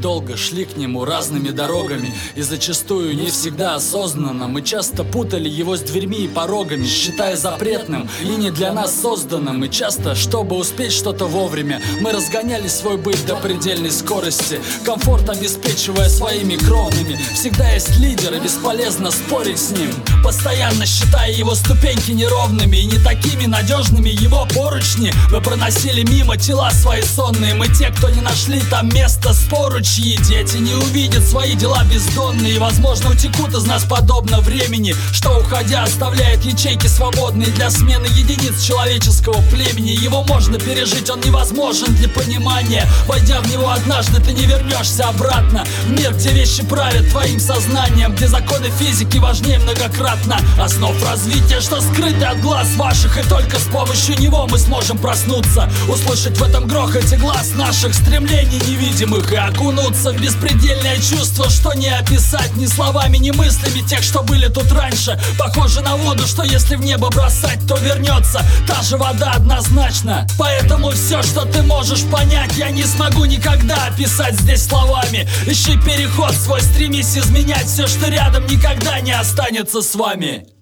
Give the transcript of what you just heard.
долго шли к нему разными дорогами, и зачастую не всегда осознанно мы часто путали его с дверьми и порогами, считая запретным и не для нас созданным. И часто, чтобы успеть что-то вовремя, мы разгоняли свой быт до предельной скорости, комфорт обеспечивая своими кровными. Всегда есть лидер, и бесполезно спорить с ним, постоянно считая его ступеньки неровными и не такими надежными его поручни. Вы проносили мимо тела свои сонные, мы те, кто не нашли там место спору, чьи дети не увидят свои дела бездонные и, возможно, утекут из нас подобно времени, что, уходя, оставляет ячейки свободные для смены единиц человеческого племени. Его можно пережить, он невозможен для понимания. Войдя в него однажды, ты не вернешься обратно в мир, где вещи правят твоим сознанием, где законы физики важнее многократно основ развития, что скрыты от глаз ваших, и только с помощью него мы сможем проснуться, услышать в этом грохоте глаз наших стремлений невидимых и окунуться в беспредельное чувство, что не описать ни словами, ни мыслями тех, что были тут раньше. Похоже на воду, что если в небо бросать, то вернется та же вода однозначно. Поэтому все, что ты можешь понять, я не смогу никогда описать здесь словами. Ищи переход свой, стремись изменять все, что рядом никогда не останется с вами.